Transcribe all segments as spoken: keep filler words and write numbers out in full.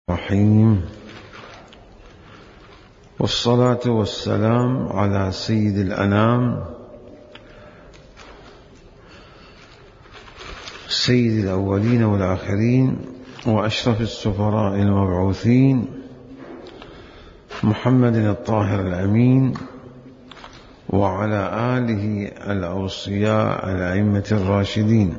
الرحيم، والصلاة والسلام على سيد الأنام سيد الأولين والآخرين وأشرف السفراء المبعوثين محمد الطاهر الأمين، وعلى آله الأوصياء الأئمة الراشدين.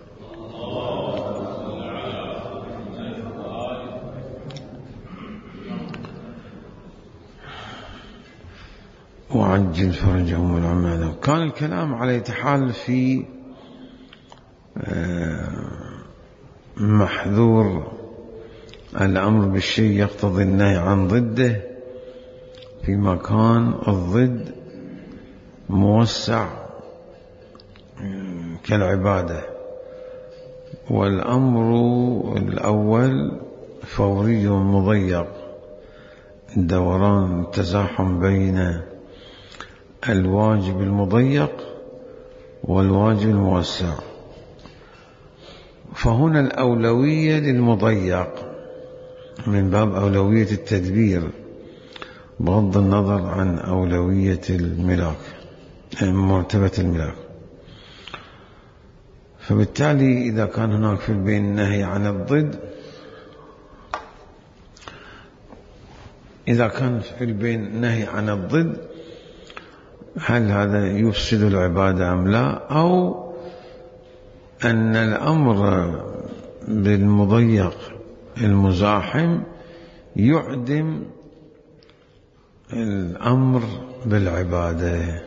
وعجل فرجهم والعمال. كان الكلام على يتحال في محذور الأمر بالشيء يقتضي النهي عن ضده في مكان الضد موسع كالعبادة، والأمر الأول فوري مضيق، الدوران التزاحم بين الواجب المضيق والواجب الموسع، فهنا الأولوية للمضيق من باب أولوية التدبير بغض النظر عن أولوية الملاك مرتبة الملاك. فبالتالي إذا كان هناك في البين النهي عن الضد، إذا كان في البين النهي عن الضد، هل هذا يفسد العبادة أم لا، أو أن الأمر بالمضيق المزاحم يعدم الأمر بالعبادة.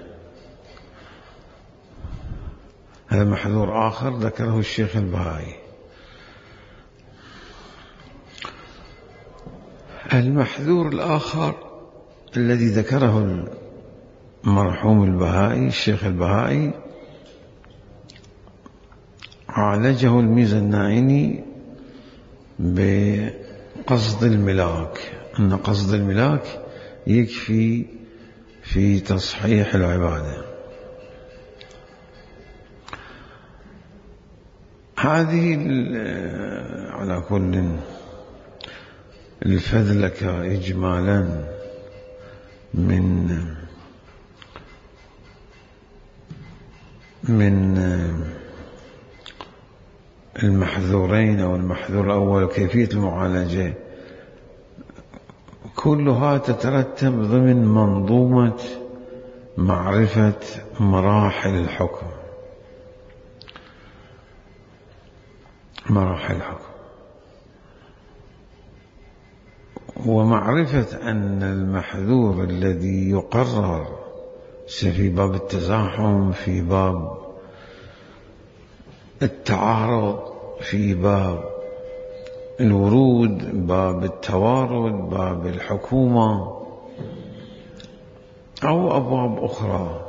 هذا محذور آخر ذكره الشيخ البهائي. المحذور الآخر الذي ذكره المرحوم البهائي الشيخ البهائي عالجه الميزانعيني بقصد الملاك، أن قصد الملاك يكفي في تصحيح العبادة. هذه على كل الفذلكة إجمالا من من المحذورين أو المحذور الأول وكيفية المعالجة، كلها تترتب ضمن منظومة معرفة مراحل الحكم مراحل الحكم ومعرفة أن المحذور الذي يقرر في باب التزاحم، في باب التعارض، في باب الورود، باب التوارد، باب الحكومة أو أبواب أخرى،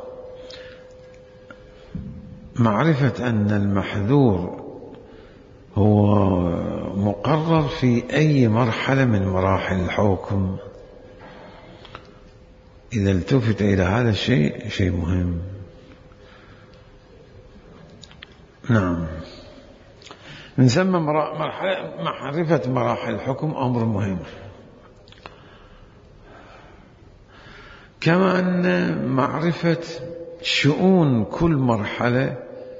معرفة أن المحذور هو مقرر في أي مرحلة من مراحل الحكم. إذا التفت إلى هذا الشيء شيء مهم. نعم، من ثم معرفة مراحل الحكم أمر مهم، كما أن معرفة شؤون كل مرحلة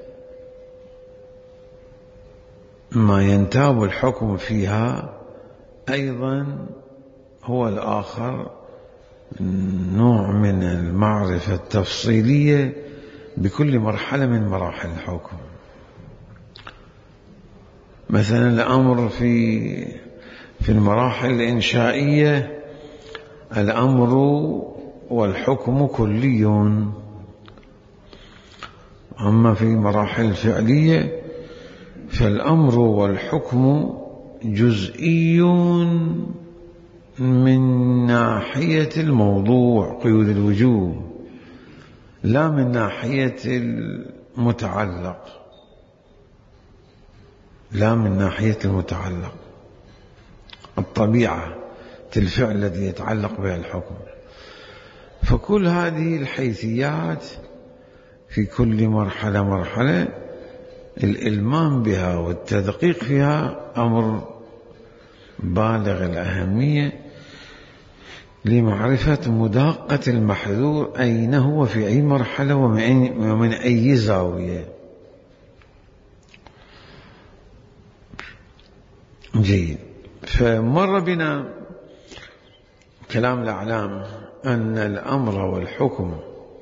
ما ينتاب الحكم فيها أيضا هو الآخر نوع من المعرفة التفصيلية بكل مرحلة من مراحل الحكم. مثلا الأمر في في المراحل الإنشائية الأمر والحكم كلي، أما في المراحل الفعلية فالأمر والحكم جزئي من ناحية الموضوع قيود الوجوب، لا من ناحية المتعلق لا من ناحية المتعلق الطبيعة الفعل الذي يتعلق بها الحكم. فكل هذه الحيثيات في كل مرحلة مرحلة الإلمام بها والتدقيق فيها أمر بالغ الأهمية لمعرفة مداقة المحذور أين هو في أي مرحلة ومن أي زاوية. جيد. فمر بنا كلام الأعلام أن الأمر والحكم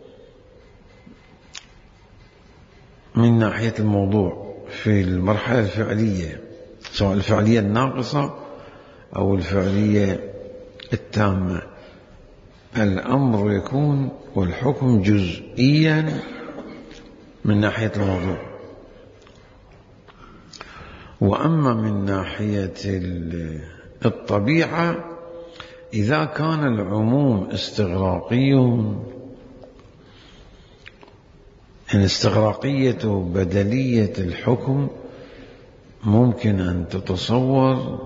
من ناحية الموضوع في المرحلة الفعلية، سواء الفعلية الناقصة أو الفعلية التامة، الأمر يكون والحكم جزئيا من ناحية الموضوع. وأما من ناحية الطبيعة، إذا كان العموم استغراقي، إن استغراقية بدلية الحكم ممكن أن تتصور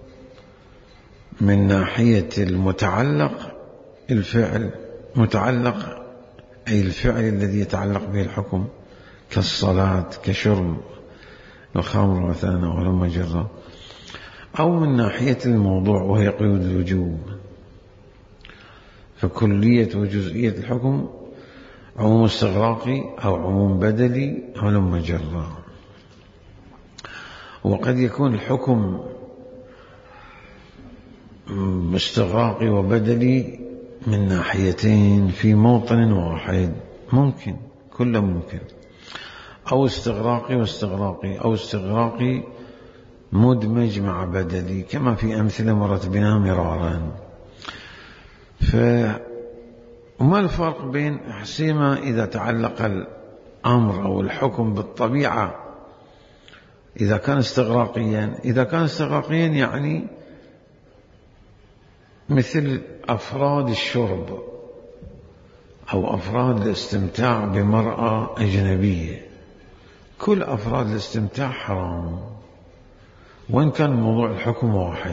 من ناحية المتعلق، الفعل متعلق أي الفعل الذي يتعلق به الحكم، كالصلاة كشرب الخمر مثلا أو لما جرى، أو من ناحية الموضوع وهي قيود الوجوب. فكلية وجزئية الحكم عموم استغراقي أو عموم بدلي أو لما جرى. وقد يكون الحكم استغراقي وبدلي من ناحيتين في موطن واحد، ممكن، كله ممكن، أو استغراقي واستغراقي، أو استغراقي مدمج مع بدلي، كما في أمثلة مرت بنا مرارا. فما الفرق بين حسيما إذا تعلق الأمر أو الحكم بالطبيعة إذا كان استغراقيا؟ إذا كان استغراقيا يعني مثل أفراد الشرب أو أفراد الاستمتاع بمرأة أجنبية، كل أفراد الاستمتاع حرام وإن كان موضوع الحكم واحد.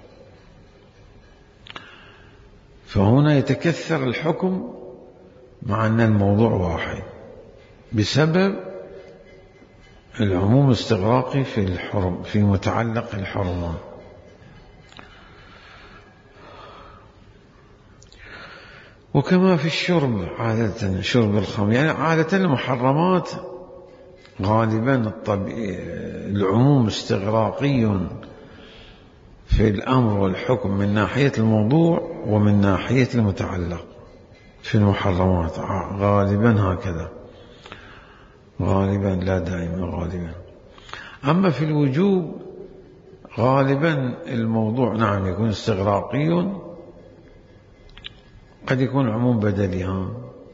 فهنا يتكثر الحكم مع أن الموضوع واحد بسبب العموم الاستغراقي في الحرم، في متعلق الحرمات. وكما في الشرب عادة، شرب الخمر يعني عادة المحرمات غالبا العموم استغراقي في الأمر والحكم من ناحية الموضوع ومن ناحية المتعلق في المحرمات، غالبا هكذا، غالبا لا دائما، غالبا. أما في الوجوب غالبا الموضوع نعم يكون استغراقي، قد يكون عموم بدلي. ها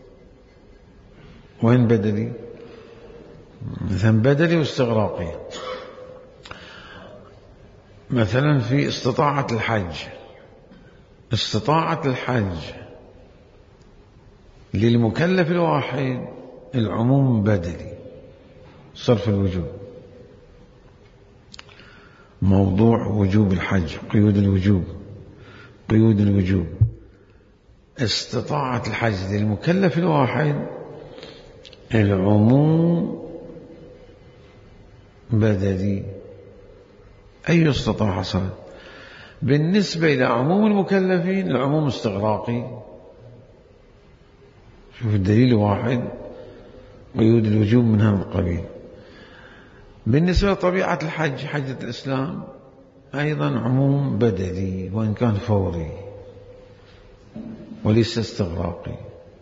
وين بدلي؟ مثلا بدلي واستغراقي، مثلا في استطاعة الحج، استطاعة الحج للمكلف الواحد العموم بدلي، صرف الوجوب، موضوع وجوب الحج، قيود الوجوب، قيود الوجوب. استطاعة الحج للمكلف الواحد العموم بدلي. أي استطاعة حصلت؟ بالنسبة إلى عموم المكلفين العموم استغراقي، شوف الدليل واحد، قيود الوجوب من هذا القبيل. بالنسبة لطبيعة الحج، حجة الإسلام، أيضا عموم بدلي وإن كان فوري وليس استغراقي.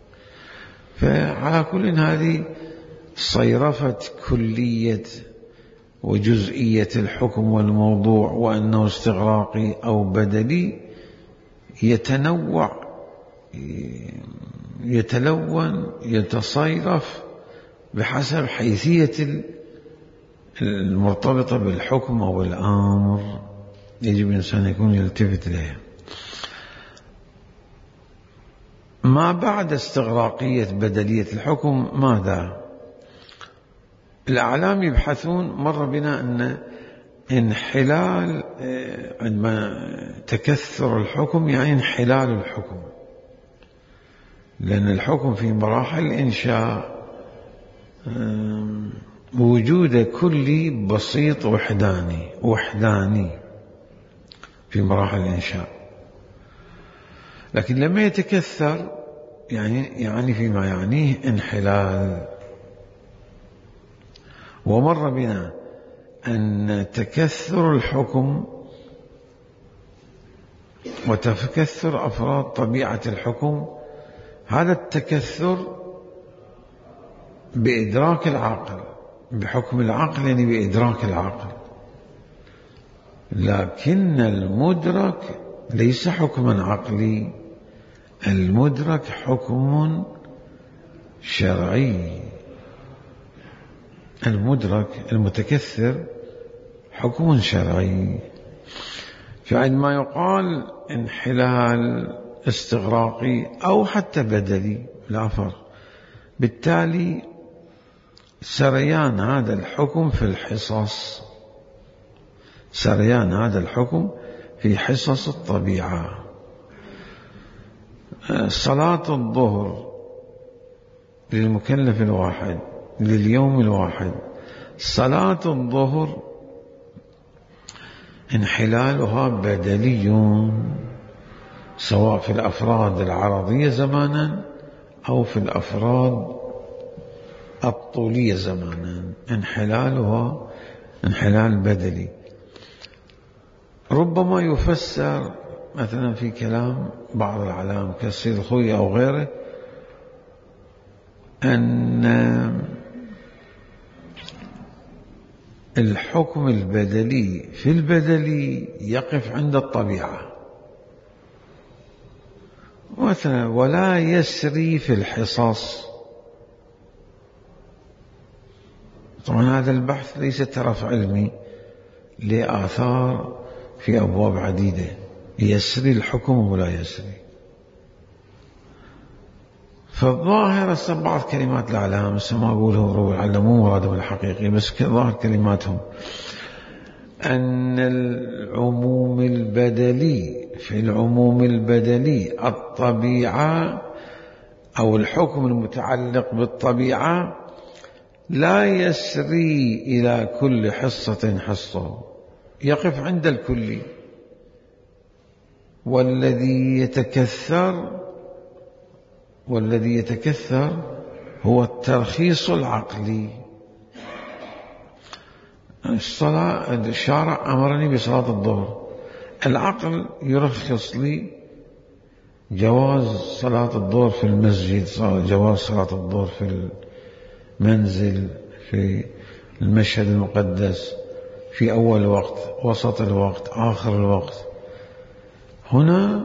فعلى كل هذه صيرفة كلية وجزئية الحكم والموضوع وأنه استغراقي أو بدلي يتنوع، يتلون، يتصيرف بحسب حيثية المرتبطة بالحكم أو الأمر، يجب الإنسان يكون يلتفت إليها. ما بعد استغراقية بدلية الحكم ماذا؟ الأعلام يبحثون، مر بنا أن انحلال، عندما تكثر الحكم يعني انحلال الحكم، لأن الحكم في مراحل الإنشاء وجود كلي بسيط وحداني وحداني في مراحل الإنشاء. لكن لما يتكثر يعني يعني فيما يعنيه انحلال. ومر بنا أن تكثر الحكم وتكثر أفراد طبيعة الحكم، هذا التكثر بإدراك العقل، بحكم العقل يعني بإدراك العقل، لكن المدرك ليس حكما عقلي، المدرك حكم شرعي. المدرك المتكثر حكم شرعي. فعندما يقال انحلال استغراقي أو حتى بدلي لا فرق، بالتالي سريان هذا الحكم في الحصص، سريان هذا الحكم في حصص الطبيعة. صلاة الظهر للمكلف الواحد لليوم الواحد، صلاة الظهر انحلالها بدلي، سواء في الأفراد العرضية زمانا أو في الأفراد الطولية زمانا، انحلالها انحلال بدلي. ربما يفسر مثلا في كلام بعض العلام كالسيد الخوئي أو غيره أن الحكم البدلي في البدلي يقف عند الطبيعة مثلا، ولا يسري في الحصص. طبعا هذا البحث ليس ترف علمي، لآثار في أبواب عديدة، يسري الحكم ولا يسري. فالظاهر بعض كلمات الأعلام ما أقوله روي العلم مو مرادهم الحقيقي، بس ظاهر كلماتهم أن العموم البدلي في العموم البدلي الطبيعة أو الحكم المتعلق بالطبيعة لا يسري إلى كل حصة حصة، يقف عند الكل. والذي يتكثر والذي يتكثر هو الترخيص العقلي. الصلاة الشارع أمرني بصلاة الظهر، العقل يرخص لي جواز صلاة الظهر في المسجد، جواز صلاة الظهر في المنزل، في المشهد المقدس، في أول وقت، وسط الوقت، آخر الوقت. هنا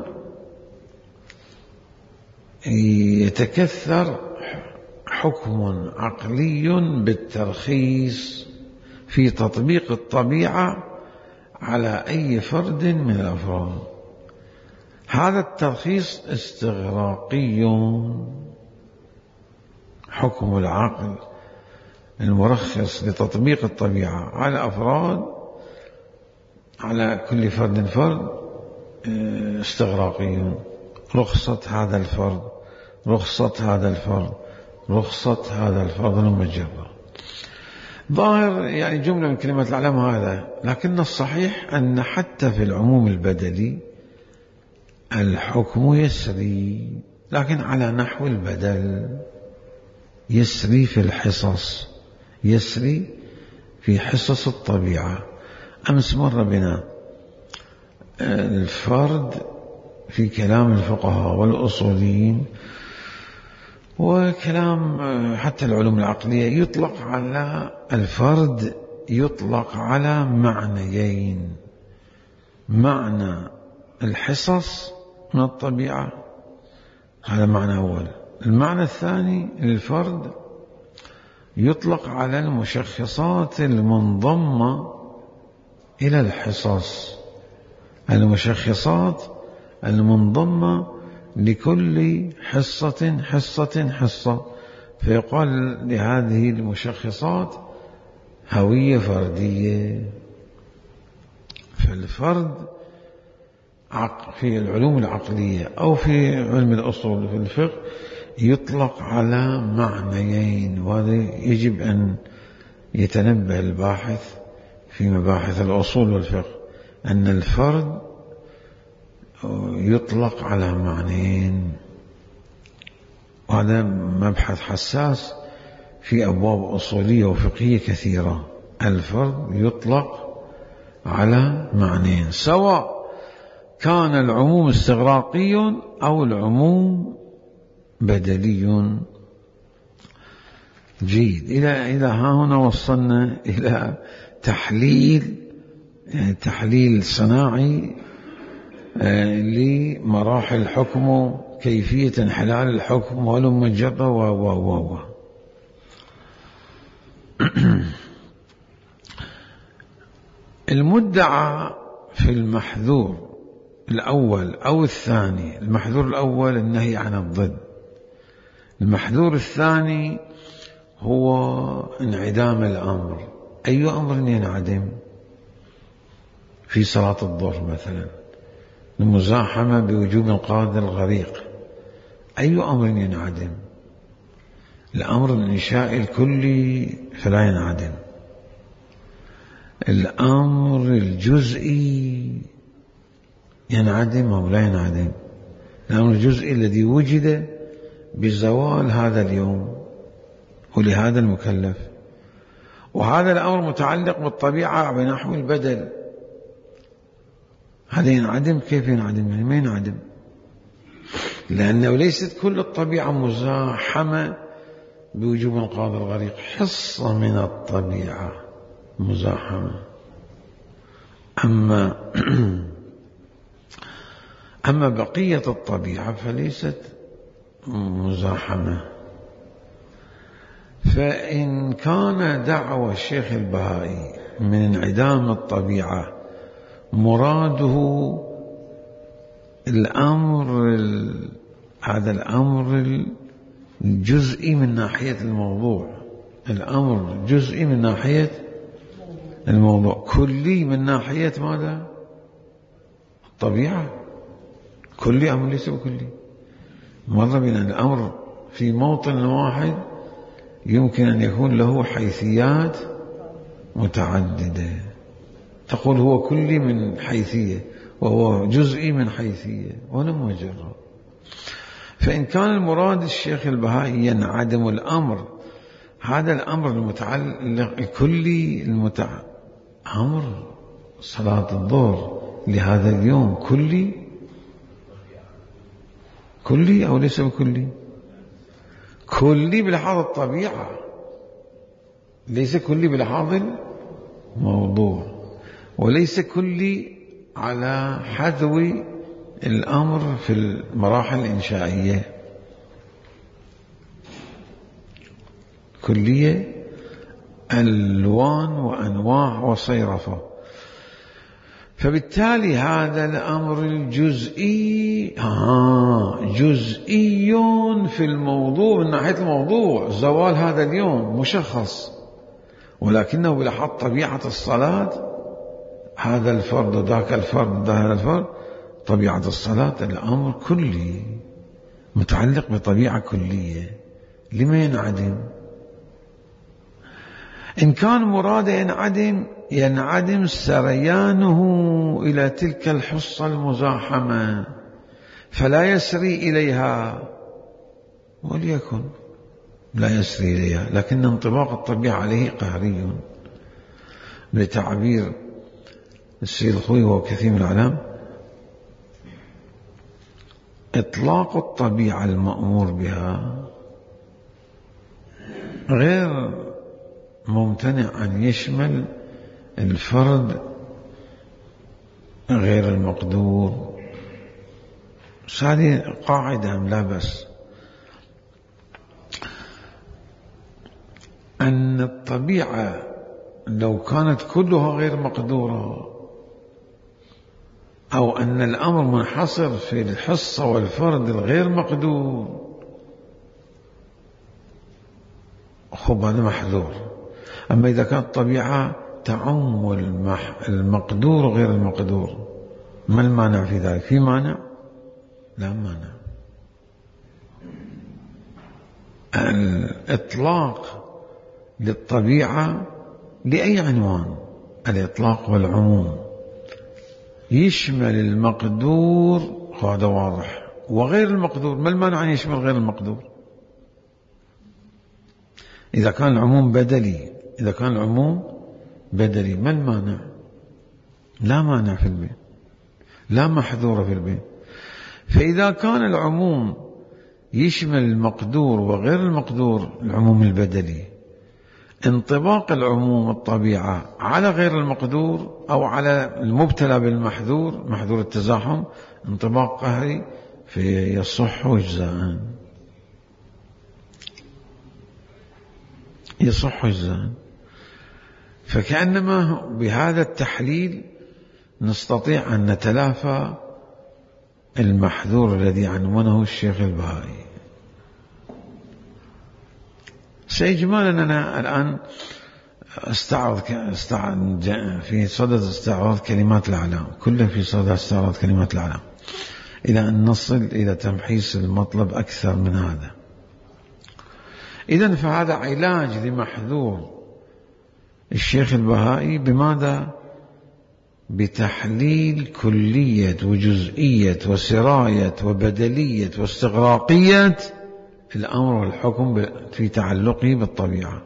يتكثر حكم عقلي بالترخيص في تطبيق الطبيعة على أي فرد من الأفراد. هذا الترخيص استغراقي، حكم العقل المرخص لتطبيق الطبيعة على أفراد، على كل فرد فرد استغراقي. رخصة هذا الفرد، رخصة هذا الفرد، رخصة هذا الفرد المجرد. ظاهر يعني جملة من كلمات العلم هذا، لكن الصحيح أن حتى في العموم البدلي الحكم يسري، لكن على نحو البدل، يسري في الحصص، يسري في حصص الطبيعة. أمس مر بنا الفرد في كلام الفقهاء والأصوليين وكلام حتى العلوم العقلية، يطلق على الفرد يطلق على معنيين: معنى الحصص من الطبيعة، هذا معنى أول. المعنى الثاني للفرد يطلق على المشخصات المنضمة إلى الحصص، المشخصات المنضمة لكل حصة حصة حصة، فيقال لهذه المشخصات هوية فردية. فالفرد في العلوم العقلية أو في علم الأصول في الفقه يطلق على معنيين، وهذا يجب أن يتنبه الباحث في مباحث الأصول والفقه، أن الفرد يطلق على معنيين، وهذا مبحث حساس في أبواب أصولية وفقهية كثيرة. الفرد يطلق على معنيين، سواء كان العموم استغراقي أو العموم بدلي. جيد. إلى إلى ها هنا وصلنا إلى تحليل، يعني تحليل صناعي لمراحل الحكم، كيفية انحلال الحكم ولم جرة و و و المدعى في المحذور الأول أو الثاني. المحذور الأول النهي عن الضد، المحذور الثاني هو انعدام الأمر. أي أمر ينعدم؟ في صلاة الظهر مثلا المزاحمة بوجوب القاضي الغريق، أي أمر ينعدم؟ الأمر الإنشائي الكلي فلا ينعدم، الأمر الجزئي ينعدم أو لا ينعدم؟ الأمر الجزئي الذي وجد بزوال هذا اليوم ولهذا المكلف، وهذا الأمر متعلق بالطبيعة بنحو البدل، هذا ينعدم. كيف ينعدم؟ يعني ما ينعدم، لأنه ليست كل الطبيعة مزاحمة بوجوب القاضي الغريق، حصة من الطبيعة مزاحمة. أما أما بقية الطبيعة فليست مزاحمة. فإن كان دعوى الشيخ البهائي من انعدام الطبيعة مراده الأمر هذا الأمر الجزئي من ناحية الموضوع، الأمر جزئي من ناحية الموضوع، كلي من ناحية ماذا؟ الطبيعة. كلي أمر ليس بكلي. مر بنا الأمر في موطن واحد يمكن أن يكون له حيثيات متعددة، تقول هو كلي من حيثية وهو جزئي من حيثية ولم يجرب. فإن كان المراد الشيخ البهائي ينعدم الأمر، هذا الأمر المتعلق الكلي المتع... أمر صلاة الظهر لهذا اليوم كلي كلي أو ليس بكلي؟ كلي بلحاظ الطبيعة، ليس كلي بلحاظ الموضوع، وليس كلي على حذو الأمر في المراحل الإنشائية. كلية ألوان وأنواع وصيرفة. فبالتالي هذا الأمر الجزئي آه جزئي في الموضوع من ناحية الموضوع، زوال هذا اليوم مشخص، ولكنه بلحاظ طبيعة الصلاة هذا الفرد ذاك الفرد هذا الفرد، طبيعة الصلاة الأمر كلي متعلق بطبيعة كلية، لما ينعدم؟ إن كان مراده ينعدم ينعدم سريانه إلى تلك الحصة المزاحمة فلا يسري إليها، وليكن لا يسري إليها، لكن انطباق الطبيعة عليه قهري. بتعبير السيد الخوي وكثير من العلام، إطلاق الطبيعة المأمور بها غير ممتنع أن يشمل الفرد غير المقدور. هذه قاعدة لا بس أن الطبيعة لو كانت كلها غير مقدورة، أو أن الأمر منحصر في الحصة والفرد الغير مقدور، خب هذا محذور. أما إذا كانت الطبيعة تعم المقدور وغير المقدور، ما المانع في ذلك؟ في مانع؟ لا مانع. الإطلاق للطبيعة لأي عنوان، الإطلاق والعموم يشمل المقدور وهذا واضح. وغير المقدور، ما المانع أن يشمل غير المقدور؟ إذا كان العموم بدلي، إذا كان العموم بدلي ما المانع؟ لا مانع في البين، لا محذور في البين. فإذا كان العموم يشمل المقدور وغير المقدور، العموم البدلي، انطباق العموم الطبيعة على غير المقدور أو على المبتلى بالمحذور، محذور التزاحم، انطباق قهري فيصح وجزاء، يصح وجزاء. فكأنما بهذا التحليل نستطيع أن نتلافى المحذور الذي عنونه الشيخ البهائي. سيجمالا أنا الآن استعرض في صدد استعراض كلمات الأعلام، كله في صدد استعراض كلمات الأعلام، إلى أن نصل إلى تمحيص المطلب أكثر من هذا. إذن فهذا علاج لمحذور الشيخ البهائي بماذا؟ بتحليل كلية وجزئية وسراية وبدلية واستغراقية الأمر والحكم في تعلقه بالطبيعة.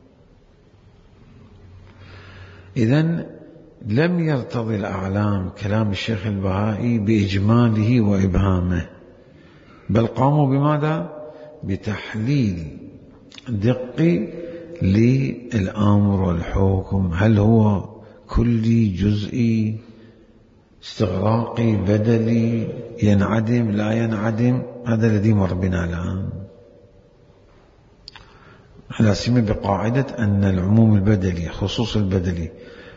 إذن لم يرتضي الأعلام كلام الشيخ البهائي بإجماله وإبهامه، بل قاموا بماذا؟ بتحليل دقي للأمر والحكم، هل هو كلي، جزئي، استغراقي، بدلي، ينعدم، لا ينعدم. هذا الذي مر بنا الآن، على سبيل بقاعدة أن العموم البدلي، خصوص البدلي،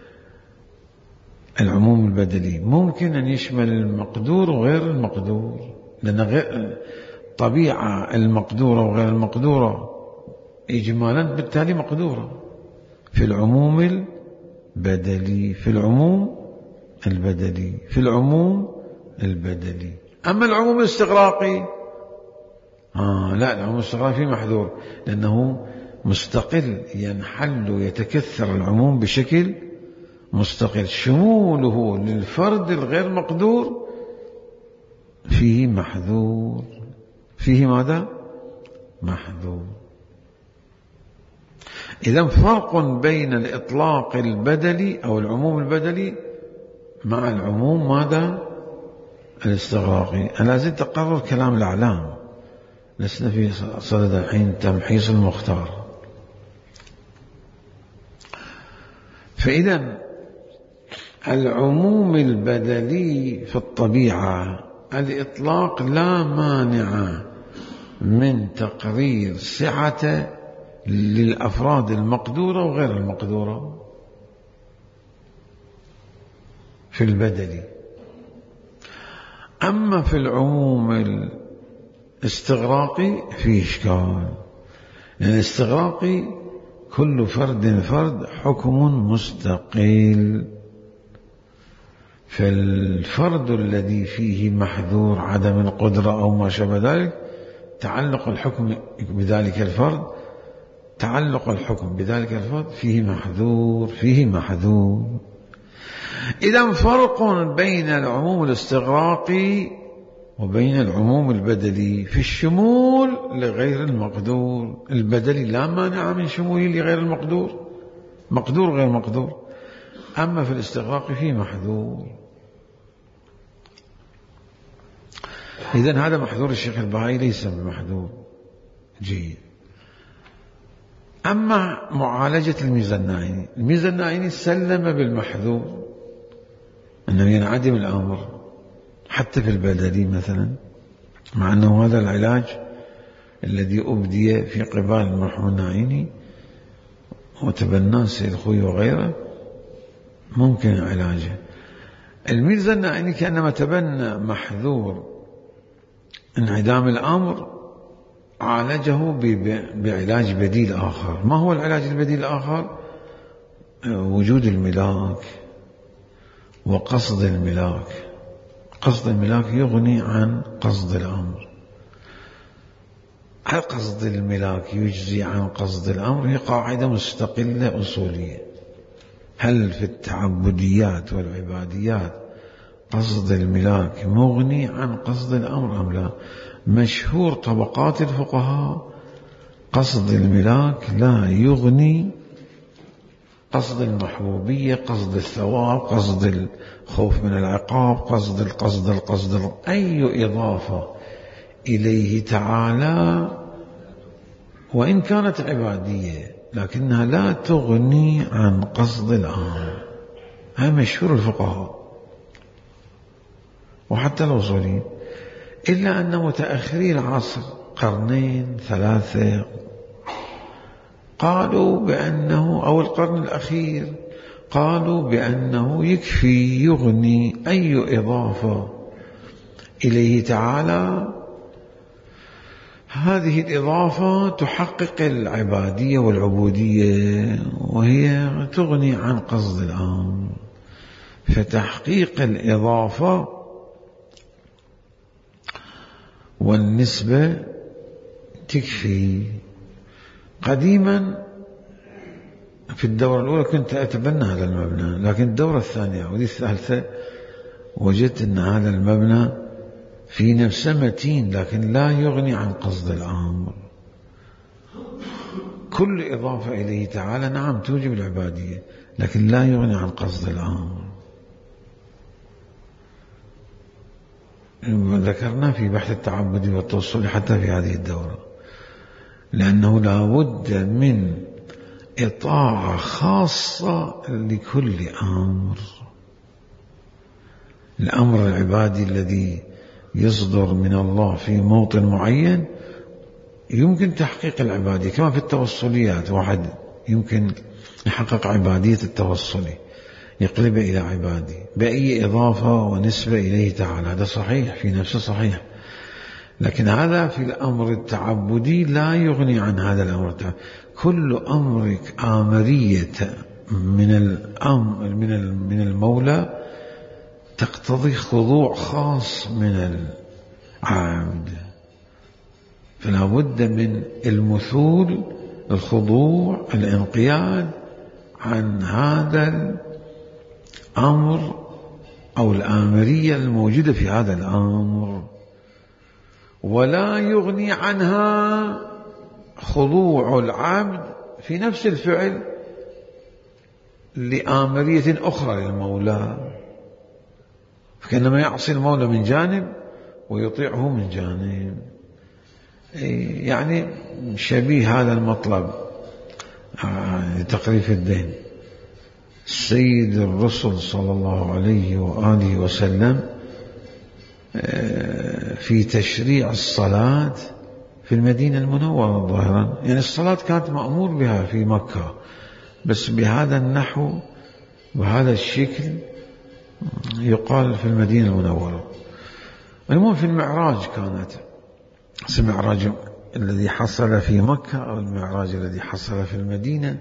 العموم البدلي ممكن أن يشمل المقدور وغير المقدور، لأن غير طبيعة المقدورة وغير المقدورة إجمالا بالتالي مقدورة في العموم البدلي، في العموم البدلي، في العموم البدلي. أما العموم الاستغراقي آه لا، العموم الاستغراقي فيه محذور، لأنه مستقل، ينحل ويتكثر العموم بشكل مستقل، شموله للفرد الغير مقدور فيه محذور، فيه ماذا؟ محذور. إذن فرق بين الإطلاق البدلي أو العموم البدلي مع العموم ماذا؟ الاستغراقي. أنا زلت أقرر كلام الأعلام، لسنا في صدد الحين تمحيص المختار. فإذا العموم البدلي في الطبيعة الإطلاق لا مانع من تقرير سعة للأفراد المقدورة وغير المقدورة في البدلي. أما في العموم الاستغراقي فيه إشكال، لأن الاستغراقي كل فرد فرد حكم مستقل، فالفرد الذي فيه محذور عدم القدرة أو ما شابه ذلك، تعلق الحكم بذلك الفرد، تعلق الحكم بذلك الفرد فيه محذور، فيه محذور. إذن فرق بين العموم الاستغراقي وبين العموم البدلي في الشمول لغير المقدور. البدلي لا مانع من شموله لغير المقدور، مقدور غير مقدور. أما في الاستغراق فيه محذور. إذن هذا محذور الشيخ البهائي ليس بمحذور جيد. أما معالجة الميزانعيني، الميزانعيني سلم بالمحذور أنه ينعدم الأمر حتى في البدلي مثلا، مع أنه هذا العلاج الذي أبدي في قبال المرحوم النعيني وتبناه سيد خوي وغيره ممكن علاجه. الميرزا النعيني كأنما تبنى محذور انعدام الأمر، عالجه بعلاج بديل آخر. ما هو العلاج البديل الآخر؟ وجود الملاك وقصد الملاك. قصد الملاك يغني عن قصد الأمر. هل قصد الملاك يجزي عن قصد الأمر؟ هي قاعدة مستقلة أصولية. هل في التعبديات والعباديات قصد الملاك مغني عن قصد الأمر أم لا؟ مشهور طبقات الفقهاء قصد الملاك لا يغني قصد المحبوبية، قصد الثواب، قصد الخوف من العقاب، قصد القصد القصد أي إضافة إليه تعالى وإن كانت عبادية لكنها لا تغني عن قصد الأمر. هذا مشهور الفقهاء وحتى الأصوليين، إلا أن متأخري العصر قرنين ثلاثة قالوا بأنه، أو القرن الأخير قالوا بأنه يكفي يغني أي إضافة إليه تعالى، هذه الإضافة تحقق العبادية والعبودية وهي تغني عن قصد الأمر. فتحقيق الإضافة والنسبة تكفي. قديما في الدورة الأولى كنت أتبنى هذا المبنى، لكن الدورة الثانية ودي الثالثة وجدت أن هذا المبنى في نفسه متين لكن لا يغني عن قصد الأمر. كل إضافة إليه تعالى نعم توجب العبادية لكن لا يغني عن قصد الأمر. ذكرنا في بحث التعبد والتوصل حتى في هذه الدورة، لأنه لا بد من إطاعة خاصة لكل أمر. الأمر العبادي الذي يصدر من الله في موطن معين يمكن تحقيق العبادية، كما في التوصليات واحد يمكن يحقق عبادية التوصلي يقلبه إلى عبادي بأي إضافة ونسبة إليه تعالى، هذا صحيح في نفسه صحيح، لكن هذا في الأمر التعبدي لا يغني عن هذا الأمر التعبدي. كل أمر آمرية من الأمر من المولى تقتضي خضوع خاص من العبد، فلا بد من المثول، الخضوع، الانقياد عن هذا الأمر أو الآمرية الموجودة في هذا الأمر، ولا يغني عنها خضوع العبد في نفس الفعل لآمرية أخرى للمولى، فكأنما يعصي المولى من جانب ويطيعه من جانب. يعني شبيه هذا المطلب لتقريف الدين. سيد الرسل صلى الله عليه وآله وسلم في تشريع الصلاة في المدينة المنورة ظاهرا، يعني الصلاة كانت مأمور بها في مكة بس بهذا النحو وهذا الشكل يقال في المدينة المنورة. المهم في المعراج كانت المعراج الذي حصل في مكة أو المعراج الذي حصل في المدينة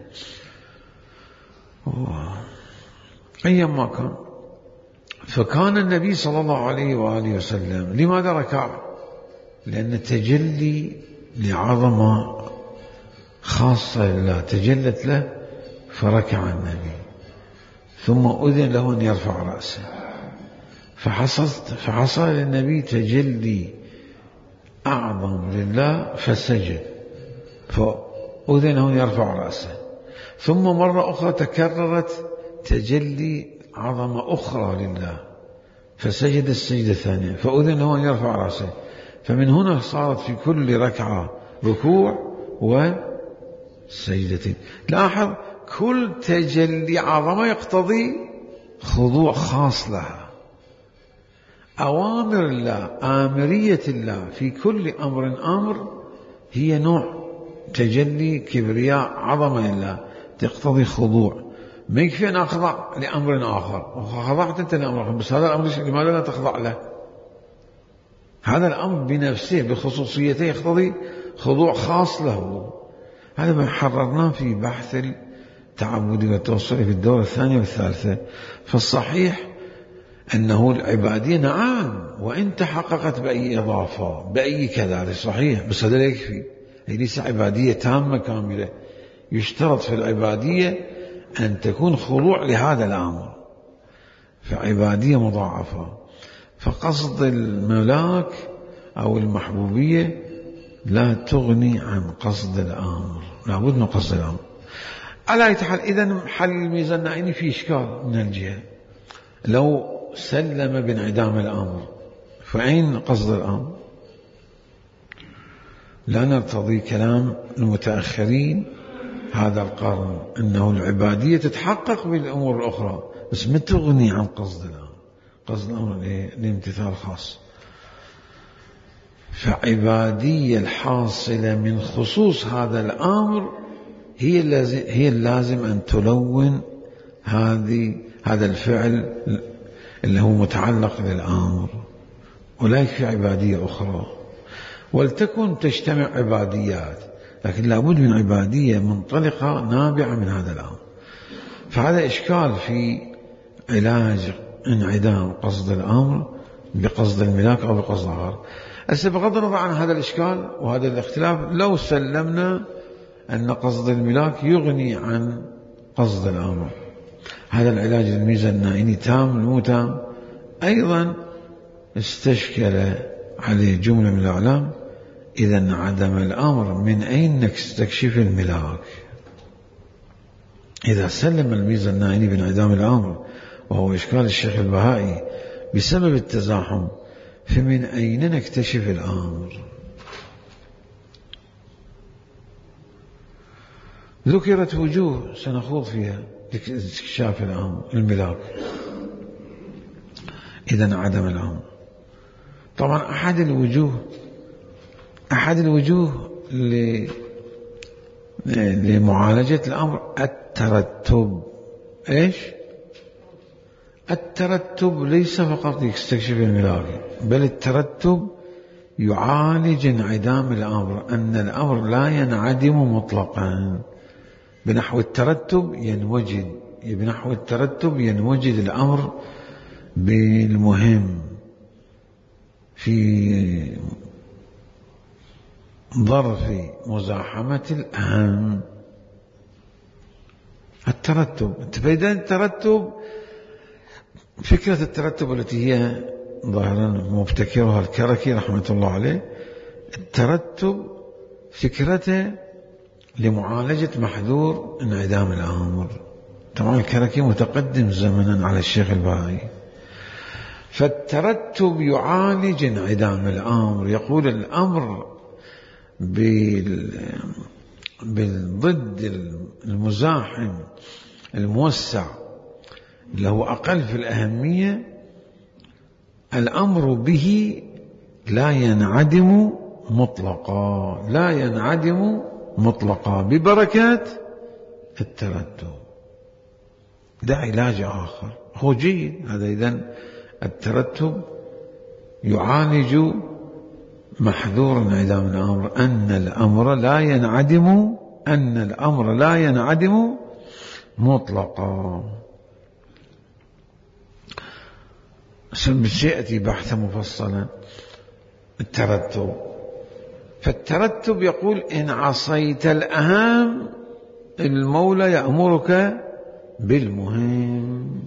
أيما كان، فكان النبي صلى الله عليه وآله وسلم لماذا ركع؟ لأن تجلي لعظمة خاصة لله تجلت له فركع النبي، ثم أذن له أن يرفع رأسه، فحصل, فحصل للنبي تجلي أعظم لله فسجد، فأذن له أن يرفع رأسه، ثم مرة أخرى تكررت تجلي عظمة أخرى لله فسجد السجدة الثانية فأذن له أن يرفع رأسه. فمن هنا صارت في كل ركعة ركوع وسجدتين. لاحظ كل تجلي عظمة يقتضي خضوع خاص لها. أوامر الله، آمرية الله في كل أمر أمر هي نوع تجلي كبرياء عظمة لله تقتضي خضوع. ما يكفي أن أخضع لأمر آخر، خضعت أنت لأمر آخر بس هذا الأمر لماذا لا تخضع له؟ هذا الأمر بنفسه بخصوصيته يقتضي خضوع خاص له. هذا ما حررناه في بحث التعبد والتوصل في الدورة الثانية والثالثة. فالصحيح أنه العبادية نعم وإن تحققت بأي إضافة بأي كذا هذا صحيح، بس هذا لا يكفي، هي ليس عبادية تامة كاملة. يشترط في العبادية أن تكون خضوع لهذا الأمر. فعبادية مضاعفة. فقصد الملاك أو المحبوبية لا تغني عن قصد الأمر، لابد من قصد الأمر. على أي حال إذن حل الميزان النائني في إشكال من الجهة، لو سلم بانعدام الأمر فأين قصد الأمر؟ لا نرتضي كلام المتأخرين هذا القرن أنه العبادية تتحقق بالأمور الأخرى بس ما تغني عن قصد الأمر. قصد الأمر لامتثال خاص. فعبادية الحاصلة من خصوص هذا الأمر هي اللازم, هي اللازم أن تلون هذه هذا الفعل اللي هو متعلق بالأمر، ولا يكفي عبادية أخرى. ولتكن تجتمع عباديات، لكن لابد من عبادية منطلقة نابعة من هذا الأمر. فهذا إشكال في علاج انعدام قصد الأمر بقصد الملاك أو بقصد آخر. هسه بغض النظر عن هذا الإشكال وهذا الاختلاف، لو سلمنا أن قصد الملاك يغني عن قصد الأمر، هذا العلاج الميزان النائني تام مو تام؟ أيضا استشكل عليه جملة من الأعلام: إذا انعدم الأمر من أين نستكشف الملاك؟ إذا سلم الميزان النائني بانعدام الأمر وهو إشكال الشيخ البهائي بسبب التزاحم، فمن أين نكتشف الأمر؟ ذكرت وجوه سنخوض فيها لاستكشاف الأمر الملاك إذا انعدم الأمر. طبعا أحد الوجوه أحد الوجوه لمعالجة الأمر الترتب. إيش؟ الترتب ليس فقط يستكشف الملاك، بل الترتب يعالج انعدام الأمر، أن الأمر لا ينعدم مطلقا. بنحو الترتب ينوجد بنحو الترتب ينوجد الأمر بالمهم في ظرف مزاحمة الأهم. الترتب فإذا الترتب فكرة الترتب التي هي ظاهرا مبتكرها الكركي رحمة الله عليه، الترتب فكرته لمعالجة محذور انعدام الأمر. طبعا الكركي متقدم زمنا على الشيخ البهائي. فالترتب يعالج انعدام الأمر، يقول الأمر بالضد المزاحم الموسع اللي هو أقل في الأهمية، الأمر به لا ينعدم مطلقا لا ينعدم مطلقا ببركات الترتب. ده علاج آخر هو جيد هذا. إذن الترتب يعالج محذور انعدام الأمر، أن الأمر لا ينعدم أن الأمر لا ينعدم مطلقا. سيأتي بحثا مفصلا الترتب. فالترتب يقول إن عصيت الأهم المولى يأمرك بالمهم.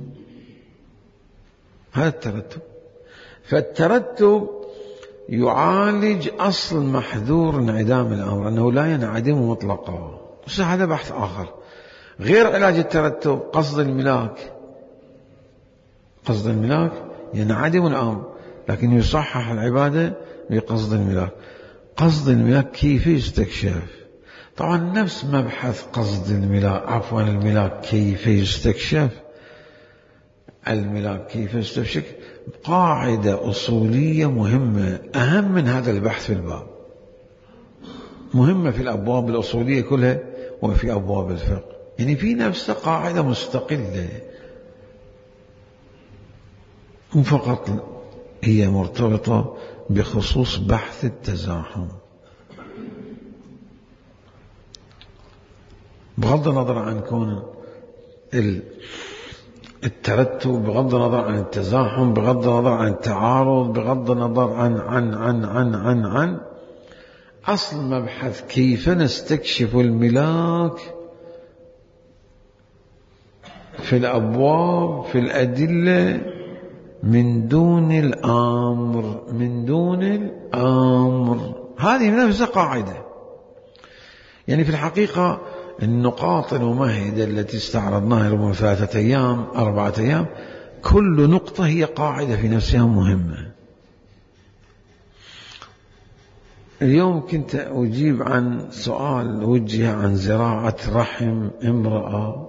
هذا الترتب. فالترتب يعالج أصل محذور انعدام الأمر، أنه لا ينعدم مطلقا. هذا بحث آخر غير علاج الترتب. قصد الملاك قصد الملاك ينعدم الأمر، لكن يصحح العبادة بقصد الملاك. قصد الملاك كيف يستكشف؟ طبعا نفس مبحث قصد الملاك عفوا الملاك كيف يستكشف الملاك كيف يستكشف قاعدة أصولية مهمة، أهم من هذا البحث في الباب، مهمة في الأبواب الأصولية كلها وفي أبواب الفقه. يعني في نفسها قاعدة مستقلة، مو فقط هي مرتبطة بخصوص بحث التزاحم. بغض النظر عن كون الترتب، بغض النظر عن التزاحم، بغض النظر عن التعارض، بغض النظر عن عن عن عن عن عن أصل مبحث كيف نستكشف الملاك في الأبواب في الأدلة من دون الأمر، من دون الأمر، هذه نفسها قاعدة. يعني في الحقيقة النقاط الممهدة التي استعرضناها ربما ثلاثة أيام أربعة أيام، كل نقطة هي قاعدة في نفسها مهمة. اليوم كنت أجيب عن سؤال وجه عن زراعة رحم امرأة،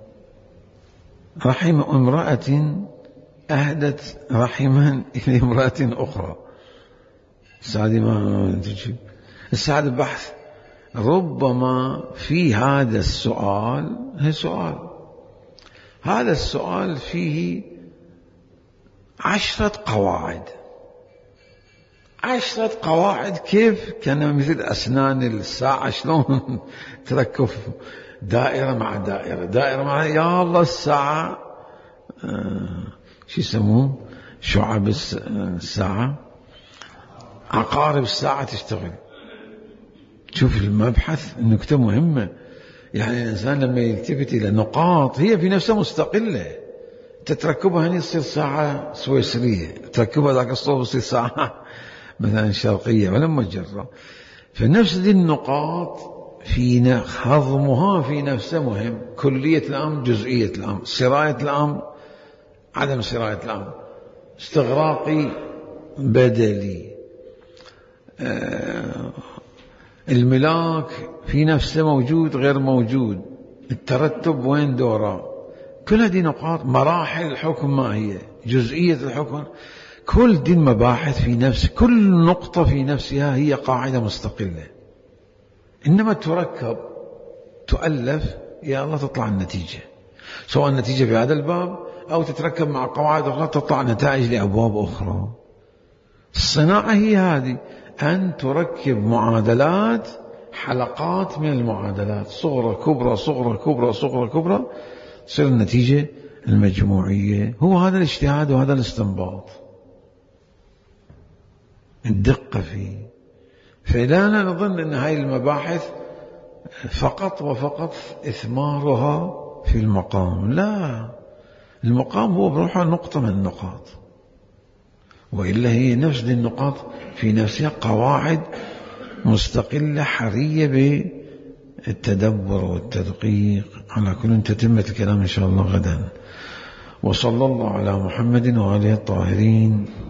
رحم امرأة أهدت رحما إلى امرأة أخرى. السعادة ما تجيب السعادة البحث. ربما في هذا السؤال هي سؤال هذا السؤال فيه عشرة قواعد، عشرة قواعد. كيف كان مثل أسنان الساعة، شلون تركب دائرة مع دائرة دائرة مع يا الله الساعة آه شو يسموه شعب الساعة، عقارب الساعة تشتغل. شوف المبحث، النكتة مهمة. يعني الإنسان لما يلتفت إلى نقاط هي في نفسها مستقلة، تتركبها هنا تصير ساعة سويسرية، تركبها ذاك الصوب تصير ساعة مثلا شرقية ولما تجرى. فنفس دي النقاط في هضمها في نفسها مهم. كلية الأمر، جزئية الأمر، سراية الأمر، عدم سراية الأمر، استغراقي، بدلي، آه الملاك في نفسه موجود غير موجود، الترتب وين دوره، كل هذه نقاط. مراحل الحكم ما هي، جزئية الحكم، كل دي المباحث في نفس، كل نقطة في نفسها هي قاعدة مستقلة، إنما تركب تؤلف يا الله تطلع النتيجة، سواء النتيجة في هذا الباب أو تتركب مع قواعد أخرى تطلع نتائج لأبواب أخرى. الصناعة هي هذه، أن تركب معادلات، حلقات من المعادلات، صغرى كبرى صغرى كبرى صغرى كبرى، تصير النتيجة المجموعية. هو هذا الاجتهاد وهذا الاستنباط، الدقة فيه. فلا نظن أن هذه المباحث فقط وفقط إثمارها في المقام، لا، المقام هو بروحه نقطة من النقاط، وإلا هي نفس دي النقاط في نفسها قواعد مستقلة حرية بالتدبر والتدقيق. على كل تتمة الكلام إن شاء الله غدا. وصلى الله على محمد وآله الطاهرين.